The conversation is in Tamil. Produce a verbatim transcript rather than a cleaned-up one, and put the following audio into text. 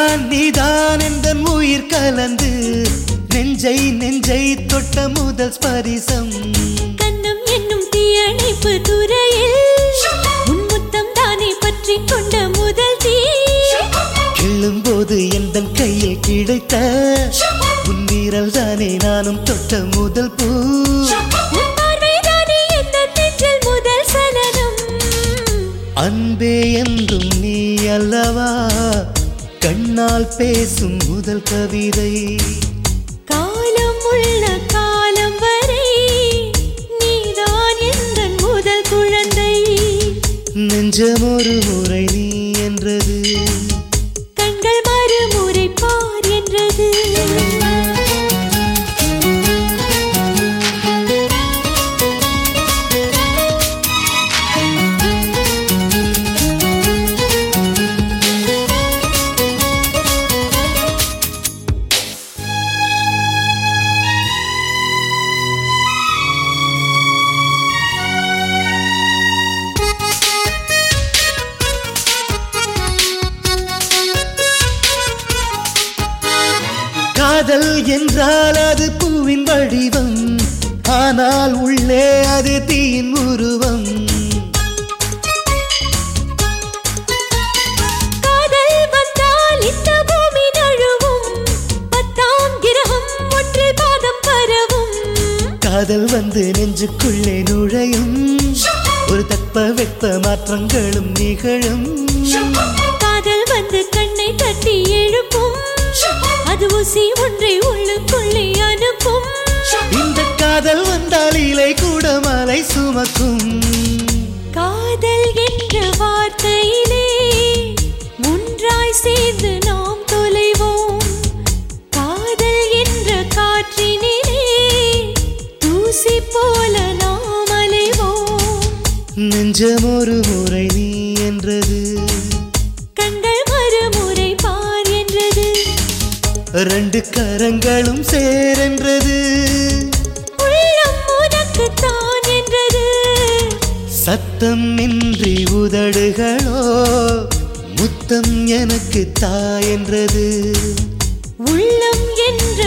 நீதான் நீதான் எந்தன் உயிர் கலந்து நெஞ்சை நெஞ்சை தொட்ட முதல் ஸ்பரிசம் கண்ணம் என்னும் தீயணைப்பு துறையில் உன் முத்தம் தானே பற்றி கொண்ட முதல் தீ கிள்ளும் போது எந்தன் கையில் கிடைத்த உன் வீரல் தானே நானும் தொட்ட முதல் பூ உன் பார்வை தானே எந்தன் நெஞ்சில் முதல் சலனம் அன்பே என்றும் நீ அல்லவா கண்ணால் பேசும் முதல் கவிதை காலம் உள்ள காலம் வரை நீதான் எந்தன் முதல் குழந்தை நெஞ்சம் ஒரு முறை நீ என்றது கண்கள் மறுமுறை பார் என்றது காதல் என்றால் அது பூவின் வடிவம் ஆனால் உள்ளே அது தீயின் உருவம் காதல் வந்தால் இந்த பூமி நழுவும் பத்தாம் கிரகம் ஒன்றில் பாதம் பரவும் காதல் வந்து நெஞ்சுக்குள்ளே நுழையும் ஒரு தட்ப வெப்ப மாற்றங்களும் நிகழும் காதல் வந்து கண்ணை தட்டி எழுப்பும் அது ஊசி ஒன்றை உள்ளுக்குள்ளே அனுப்பும் இந்த காதல் வந்தால் இலை கூட மலை சுமக்கும் காதல் என்ற வார்த்தையிலே ஒன்றாய் சேர்ந்து நாம் தொலைவோம் காதல் என்ற காற்றினிலே தூசி போல நாம் அலைவோம் நெஞ்சம் ஒரு முறை நீ என்றது கண்கள் மறுமுறை பார் என்றது ரெண்டு கரங்களும் சேரென்றது உள்ளம் உனக்கு தான் என்றது சத்தம் இன்றி உதடுகளோ முத்தம் எனக்கு தா என்றது உள்ளம் என்ற